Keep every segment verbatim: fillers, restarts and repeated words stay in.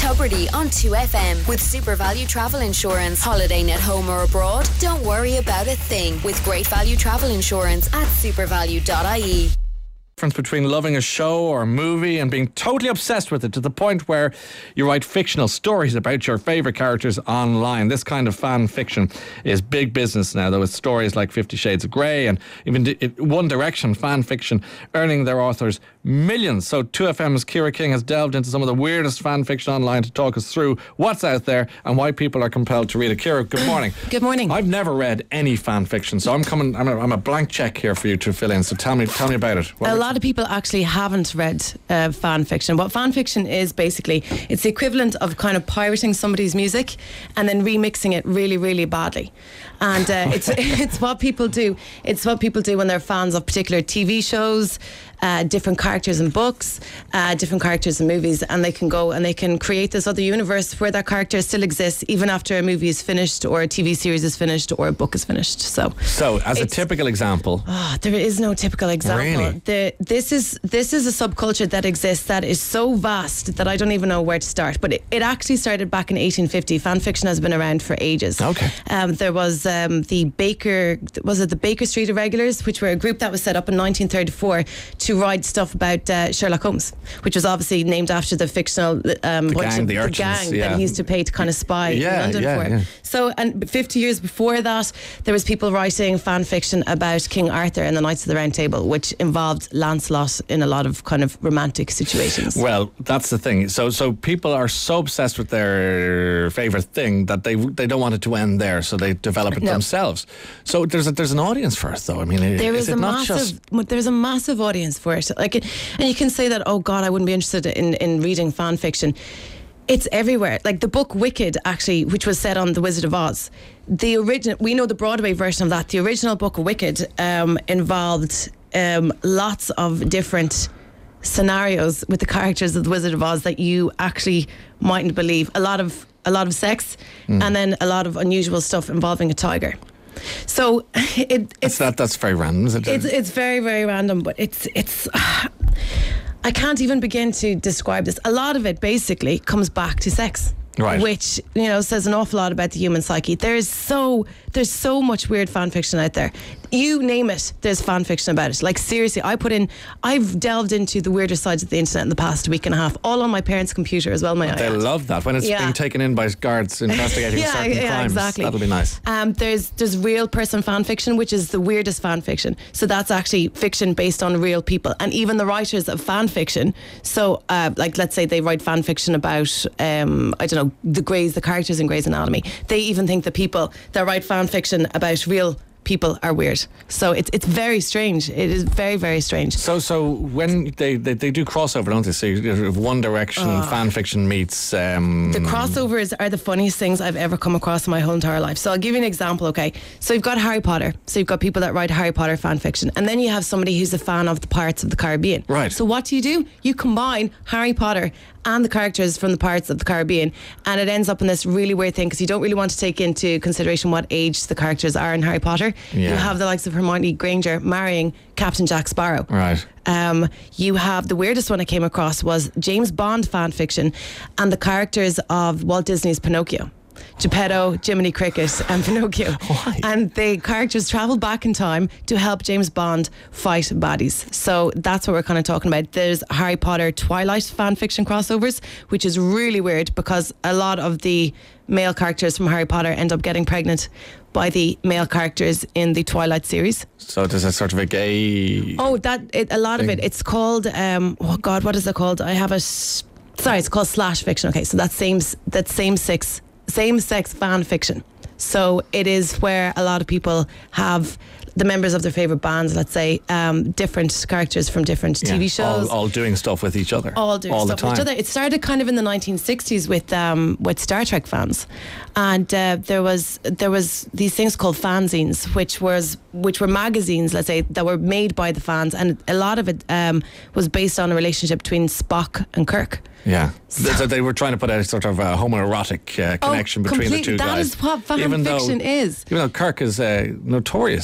Tubridy on two F M with Super Value Travel Insurance. Holidaying at home or abroad? Don't worry about a thing with Great Value Travel Insurance at supervalue dot I E. Difference between loving a show or a movie and being totally obsessed with it to the point where you write fictional stories about your favourite characters online. This kind of fan fiction is big business now, though, with stories like Fifty Shades of Grey and even One Direction fan fiction earning their authors millions. So two F M's Ciara King has delved into some of the weirdest fan fiction online to talk us through what's out there and why people are compelled to read it. Ciara, good morning. Good morning. I've never read any fan fiction, so I'm coming. I'm a, I'm a blank check here for you to fill in. So tell me, tell me about it. What a lot of people actually haven't read uh, fan fiction. What fan fiction is basically, it's the equivalent of kind of pirating somebody's music and then remixing it really, really badly. And uh, it's it's what people do. It's what people do when they're fans of particular T V shows, uh, different characters in books, uh, different characters in movies, and they can go and they can create this other universe where that character still exists even after a movie is finished or a T V series is finished or a book is finished. So, so as a typical example, oh, there is no typical example. Really? The, this is this is a subculture that exists that is so vast that I don't even know where to start. But it, it actually started back in eighteen fifty. Fan fiction has been around for ages. Okay. Um, there was um, the Baker, was it the Baker Street Irregulars, which were a group that was set up in nineteen thirty-four to write stuff about uh, Sherlock Holmes, which was obviously named after the fictional um, the bunch gang, of, the, the urchins, gang yeah. that he used to pay to kind of spy yeah, in London yeah, for. Yeah. So, and fifty years before that, there was people writing fan fiction about King Arthur and the Knights of the Round Table, which involved Lancelot in a lot of kind of romantic situations. Well, that's the thing. So, so people are so obsessed with their favourite thing that they they don't want it to end there, so they develop it No. themselves. So there's a, there's an audience for it, though. I mean, There is is it a not massive, just there's a massive audience for it. Like, and you can say that, oh God, I wouldn't be interested in, in reading fan fiction. It's everywhere. Like the book Wicked, actually, which was set on The Wizard of Oz. The original, we know the Broadway version of that. The original book Wicked um, involved um, lots of different scenarios with the characters of The Wizard of Oz that you actually mightn't believe. A lot of a lot of sex, mm. and then a lot of unusual stuff involving a tiger. So it, it's that that's very random, is it? It's it's very very random, but it's it's. Uh, I can't even begin to describe this. A lot of it basically comes back to sex. Right. Which, you know, says an awful lot about the human psyche. There is so there's so much weird fan fiction out there. You name it, there's fan fiction about it. Like seriously, I put in I've delved into the weirder sides of the internet in the past week and a half, all on my parents' computer as well. My They iPad. love that when it's Yeah. being taken in by guards investigating yeah, certain yeah, crimes. Exactly. That'll be nice. Um, there's there's real person fan fiction, which is the weirdest fan fiction. So that's actually fiction based on real people, and even the writers of fan fiction. So, uh, like, let's say they write fan fiction about um, I don't know the Greys, the characters in Grey's Anatomy. They even think the people that write fan fiction about real people are weird. So it's it's very strange. It is very very strange. So so when they, they, they do crossover, don't they? So if One Direction Oh. fan fiction meets um, The crossovers are the funniest things I've ever come across in my whole entire life. So I'll give you an example, okay? So you've got Harry Potter. So you've got people that write Harry Potter fan fiction. And then you have somebody who's a fan of the Pirates of the Caribbean. Right. So what do you do? You combine Harry Potter and the characters from the Pirates of the Caribbean, and it ends up in this really weird thing because you don't really want to take into consideration what age the characters are in Harry Potter. Yeah. You have the likes of Hermione Granger marrying Captain Jack Sparrow. Right. Um, you have the weirdest one I came across was James Bond fan fiction and the characters of Walt Disney's Pinocchio. Geppetto, Jiminy Cricket and Pinocchio. Why? And the characters travel back in time to help James Bond fight baddies. So that's what we're kind of talking about. There's Harry Potter Twilight fan fiction crossovers, which is really weird because a lot of the male characters from Harry Potter end up getting pregnant by the male characters in the Twilight series. So there's a sort of a gay... Oh, that it, a lot thing. of it. It's called, um, oh God, what is it called? I have a, s- sorry, it's called slash fiction. Okay, so that's same, that's same sex, same sex fan fiction. So it is where a lot of people have the members of their favourite bands, let's say, um, different characters from different Yeah, T V shows. All, all doing stuff with each other. All doing all stuff the time. with each other. It started kind of in the nineteen sixties with um, with Star Trek fans, and uh, there was there was these things called fanzines, which was which were magazines, let's say, that were made by the fans, and a lot of it um, was based on a relationship between Spock and Kirk. Yeah, so, so they were trying to put a sort of a homoerotic uh, connection oh, between the completely. two That guys. is what fan even fiction though, is. Even though Kirk is a notorious ladies'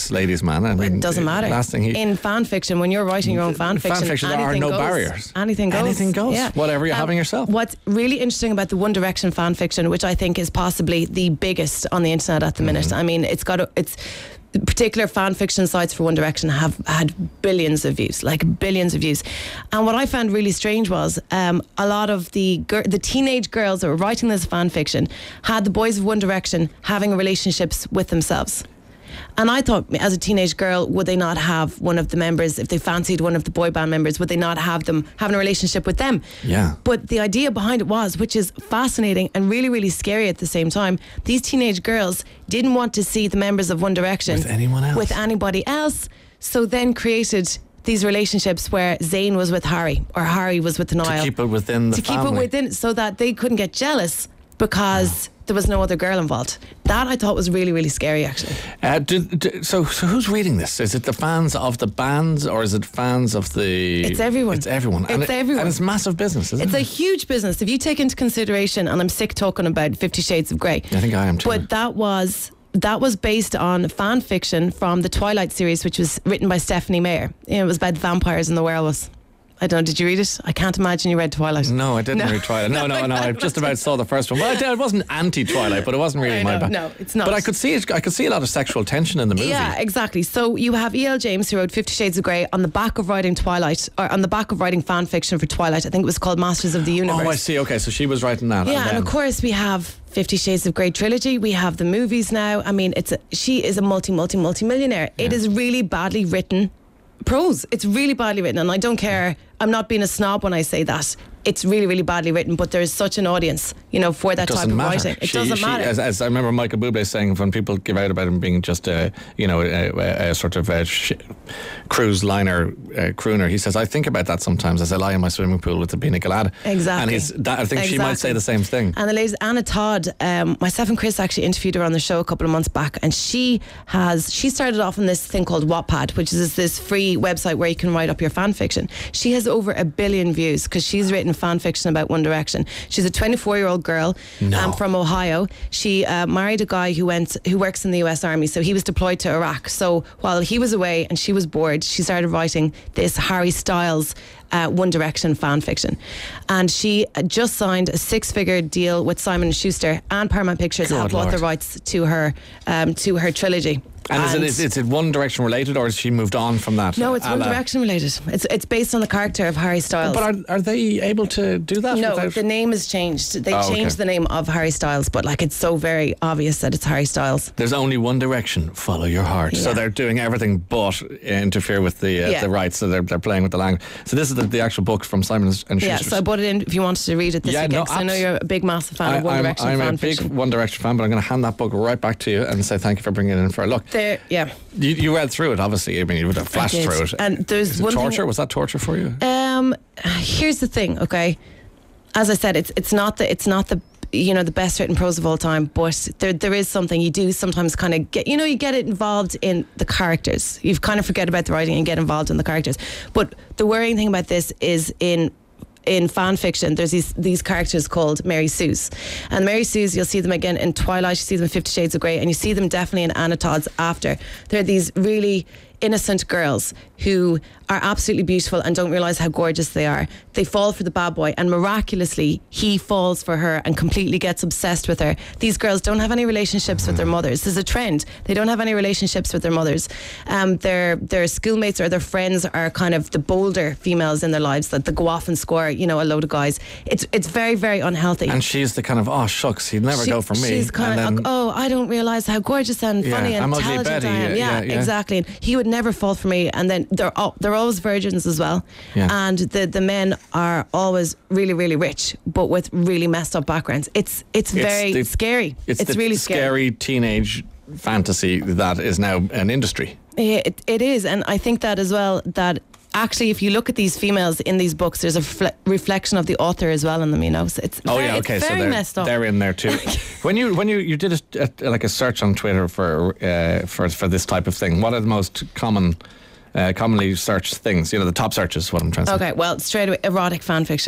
man. I mean, it doesn't matter. Last thing he, in fan fiction, when you're writing your own fan fiction, fan fiction there are no goes. barriers. Anything goes. Anything goes. Yeah. Whatever you're um, having yourself. What's really interesting about the One Direction fan fiction, which I think is possibly the biggest on the internet at the mm-hmm. minute. I mean, it's got a, it's. particular fan fiction sites for One Direction have had billions of views, like billions of views. And what I found really strange was um, a lot of the gir- the teenage girls that were writing this fan fiction had the boys of One Direction having relationships with themselves. And I thought, as a teenage girl, would they not have one of the members, if they fancied one of the boy band members, would they not have them having a relationship with them? Yeah. But the idea behind it was, which is fascinating and really, really scary at the same time, these teenage girls didn't want to see the members of One Direction with anyone else. With anybody else. So then created these relationships where Zayn was with Harry or Harry was with Niall. To keep it within the to family. To keep it within, so that they couldn't get jealous because... Oh. There was no other girl involved. That I thought was really, really scary, actually. Uh, do, do, so, so who's reading this? Is it the fans of the bands, or is it fans of the? It's everyone. It's everyone. It's and it, everyone. And it's massive business, isn't it's it? It's a huge business. If you take into consideration, and I'm sick talking about Fifty Shades of Grey. I think I am too. But that was that was based on fan fiction from the Twilight series, which was written by Stephanie Meyer. You know, it was about vampires and the werewolves. I don't know, did you read it? I can't imagine you read Twilight. No, I didn't no. read Twilight. No, no, no. I just about saw the first one. Well, I, did, I wasn't anti-Twilight, but it wasn't really I my know, bag. No, it's not. But I could see it. I could see a lot of sexual tension in the movie. Yeah, exactly. So you have E L James, who wrote Fifty Shades of Grey, on the back of writing Twilight, or on the back of writing fan fiction for Twilight. I think it was called Masters of the Universe. Oh, I see. Okay, so she was writing that. Yeah, and, and of course we have Fifty Shades of Grey trilogy. We have the movies now. I mean, it's a, she is a multi, multi, multi millionaire. Yeah. It is really badly written prose. It's really badly written, and I don't care. I'm not being a snob when I say that. It's really, really badly written, but there is such an audience, you know, for that type of matter. writing. It she, doesn't she, matter. As, as I remember Michael Bublé saying, when people give out about him being just a, you know, a, a, a sort of a sh- cruise liner uh, crooner, he says, I think about that sometimes as I lie in my swimming pool with the pina colada. Exactly. And he's, that, I think exactly. she might say the same thing. And the lady Anna Todd, um, myself and Chris actually interviewed her on the show a couple of months back, and she has she started off on this thing called Wattpad, which is this free website where you can write up your fan fiction. She has over a billion views because she's written fan fiction about One Direction. She's a twenty-four year old girl no. um, from Ohio. She uh, married a guy who went who works in the U S Army, so he was deployed to Iraq. So while he was away and she was bored, she started writing this Harry Styles Uh, One Direction fan fiction, and she just signed a six-figure deal with Simon and Schuster, and Paramount Pictures God have bought Lord. the rights to her um, to her trilogy. And, and is, it, is it One Direction related, or has she moved on from that? No, it's A One la- Direction related. It's it's based on the character of Harry Styles. But are, are they able to do that? No, without... the name is changed. They Oh, okay. changed the name of Harry Styles, but like it's so very obvious that it's Harry Styles. There's only one direction, follow your heart. Yeah. So they're doing everything but interfere with the uh, Yeah. the rights. So they're, they're playing with the language. So this is the, the actual book from Simon and Schuster. Yeah, so I bought it in if you wanted to read it this Yeah, weekend. no, 'cause I know abs- you're a big, massive fan I, of One I'm, Direction I'm fan a big fiction. One Direction fan, but I'm going to hand that book right back to you and say thank you for bringing it in for a look. There, yeah. You, you read through it, obviously. I mean, you would have flashed did. through it. And there's Is it one thing- torture? Was that torture for you? Um, here's the thing, okay. As I said, it's it's not the it's not the you know the best written prose of all time, but there there is something you do sometimes kind of get. You know, you get it involved in the characters. You kind of forget about the writing and get involved in the characters. But the worrying thing about this is in. In fan fiction, there's these these characters called Mary Sue's, and Mary Sue's you'll see them again in Twilight. You see them in Fifty Shades of Grey, and you see them definitely in Anna Todd's After. They're these really innocent girls who are absolutely beautiful and don't realise how gorgeous they are. They fall for the bad boy, and miraculously he falls for her and completely gets obsessed with her. These girls don't have any relationships with their mothers. There's a trend. They don't have any relationships with their mothers. Um, their their schoolmates or their friends are kind of the bolder females in their lives that they go off and score, you know, a load of guys. It's it's very, very unhealthy. And she's the kind of, oh, shucks, he'd never She- go for me. She's kind and of, then, oh, I don't realise how gorgeous and Yeah, funny and I'm ugly intelligent Betty, I am. yeah, Yeah, yeah, yeah. exactly. And he would never fall for me. And then they're all, they're always virgins as well. Yeah. And the, the men are always really, really rich, but with really messed up backgrounds. It's it's very the- scary. It's, It's, the really scary teenage fantasy that is now an industry. Yeah, it, it is. And I think that as well, that actually if you look at these females in these books, there's a refle- reflection of the author as well in them, you know. So it's Oh very, yeah, okay. it's So very they're, messed up. they're in there too. when you when you, you did a, a, like a search on Twitter for uh, for for this type of thing, what are the most common, uh, commonly searched things? You know, the top searches. What I'm trying to say. Okay, well, straight away, erotic fan fiction.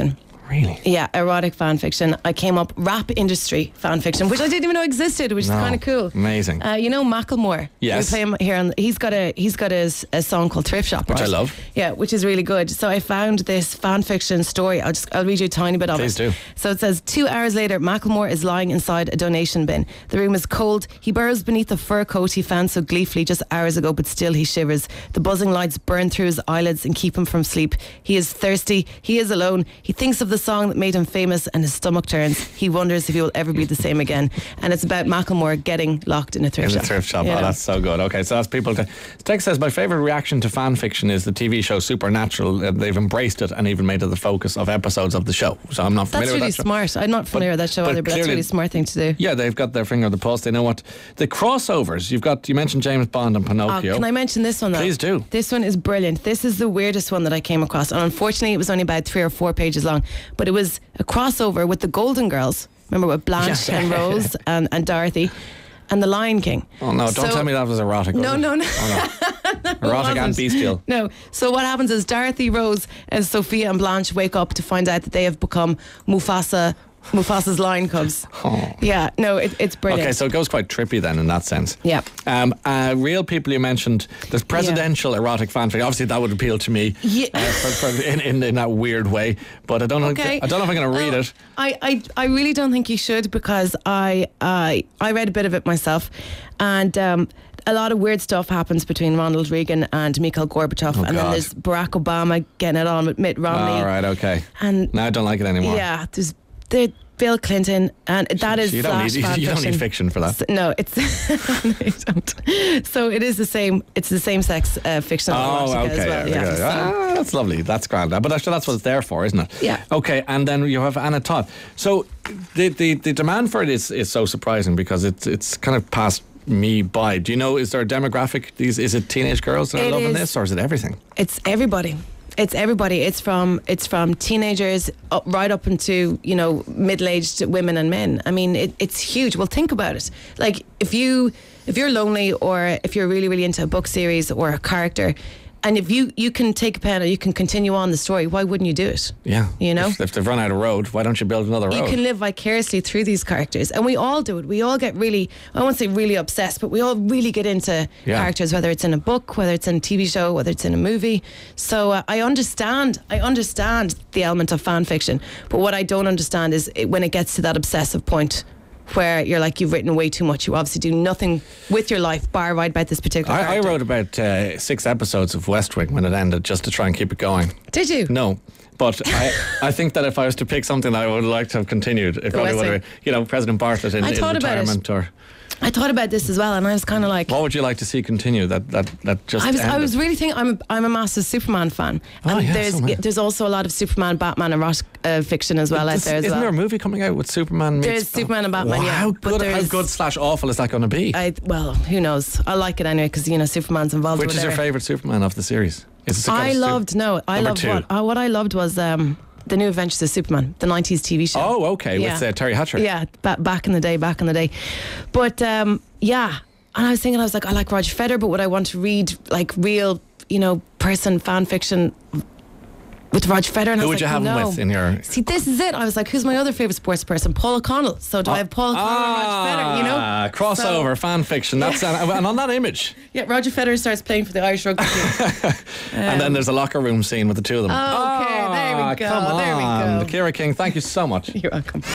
Really? Yeah, erotic fan fiction. I came up rap industry fan fiction, which I didn't even know existed, which No. is kind of cool. Amazing. Uh, you know Macklemore. Yes. We play him here. On, he's got a he's got a, a song called Thrift Shop, Which I right? love. Yeah, which is really good. So I found this fan fiction story. I'll just I'll read you a tiny bit of Please it. do. So it says, two hours later, Macklemore is lying inside a donation bin. The room is cold. He burrows beneath the fur coat he found so gleefully just hours ago, but still he shivers. The buzzing lights burn through his eyelids and keep him from sleep. He is thirsty. He is alone. He thinks of the song that made him famous and his stomach turns. He wonders if he will ever be the same again. And it's about Macklemore getting locked in a thrift In shop. the thrift shop. You Oh, know? that's so good. Okay, so that's people. To, Tex says, my favourite reaction to fan fiction is the T V show Supernatural. Uh, they've embraced it and even made it the focus of episodes of the show. So I'm not familiar That's really with that show. smart. I'm not familiar with that show but either, but that's a clearly- really smart thing to do. Yeah, they've got their finger on the pulse. They know what the crossovers. You've got. You mentioned James Bond and Oh, Pinocchio. can I mention this one though? Please do. This one is brilliant. This is the weirdest one that I came across. And unfortunately, it was only about three or four pages long. But it was a crossover with the Golden Girls. Remember with Blanche Yes. and Rose and, and Dorothy and the Lion King. Oh no! Don't So- tell me that was erotic. was No, it? no, no. Oh, no. Erotic and wasn't. bestial. No. So what happens is Dorothy, Rose, and Sophia and Blanche wake up to find out that they have become Mufasa, Mufasa's lion cubs. Oh. Yeah. No, it, it's brilliant. Okay, so it goes quite trippy then in that sense. Yeah. Um, uh, real people you mentioned, there's presidential erotic fanfic. Obviously, that would appeal to me. Yeah. Uh, for, for, in, in, in that weird way, but I don't know. Okay. I don't know if I'm going to read Oh, it. I, I, I really don't think you should because I I, I read a bit of it myself, and um, a lot of weird stuff happens between Ronald Reagan and Mikhail Gorbachev, Oh, and then God. there's Barack Obama getting it on with Mitt Romney. All right, okay. And Now I don't like it anymore. yeah, there's there Bill Clinton, and that is you don't slash need fan you don't need fiction for that. S- No, it's no, you don't. So it is the same. It's the same sex uh, fictional Oh, erotica okay. as well. okay. Yeah, so- Ah, that's lovely. That's grand. But actually, that's what it's there for, isn't it? Yeah. Okay, and then you have Anna Todd. So the the, the demand for it is, is so surprising because it's it's kind of passed me by. Do you know? Is there a demographic? These is it teenage girls that are It loving is. this, or is it everything? It's everybody. It's everybody. It's from it's from teenagers up, right up into you know middle-aged women and men. I mean, it, it's huge. Well, think about it. Like if you if you're lonely or if you're really really into a book series or a character, and if you you can take a pen or you can continue on the story, why wouldn't you do it? Yeah. You know? if, if they've run out of road, why don't you build another You road? can live vicariously through these characters, and we all do it. We all get really, I won't say really obsessed, but we all really get into Yeah. characters, whether it's in a book, whether it's in a T V show, whether it's in a movie. So uh, I understand, I understand the element of fan fiction, but what I don't understand is it, when it gets to that obsessive point where you're like, you've written way too much. You obviously do nothing with your life bar write about this particular I, I character. wrote about uh, six episodes of West Wing when it ended, just to try and keep it going. Did you? No. But I, I think that if I was to pick something that I would like to have continued, it probably West would Wing. have, you know, President Bartlett in, I in thought about it. retirement, or I thought about this as well, and I was kind of like, what would you like to see continue? That that that just I was, I ended? was really thinking. I'm a, I'm a massive Superman fan, Oh, and yeah, there's so am I. there's also a lot of Superman, Batman, erotic uh, fiction as well out This- there as Isn't well. there a movie coming out with Superman? Meets There's Superman and Batman, Wow, yeah, How but good, how there's- good slash awful is that going to be? I well, who knows? I like it anyway because you know Superman's involved. Which or is your whatever. favourite Superman of the series? Is it I Super- loved no. I Number loved two. what uh, what I loved was um, the New Adventures of Superman, the nineties T V show. Oh, okay, with Yeah. uh, Terry Hatcher. Yeah, ba- back in the day, back in the day. But um, yeah, and I was thinking, I was like, I like Roger Federer, but would I want to read like real, you know, person fan fiction with Roger Federer? And I Who was would you like, have no. him with in your? See, this is it. I was like, who's my other favourite sports person? Paul O'Connell. So do I have Paul O'Connell or Roger Federer? You know, Ah, crossover fan fiction. That's and, and on that image, yeah, Roger Federer starts playing for the Irish rugby team. and then there's a locker room scene with the two of them. Oh, okay, there we Ah, go, Come there we on, go. Ciara King. Thank you so much. You're welcome.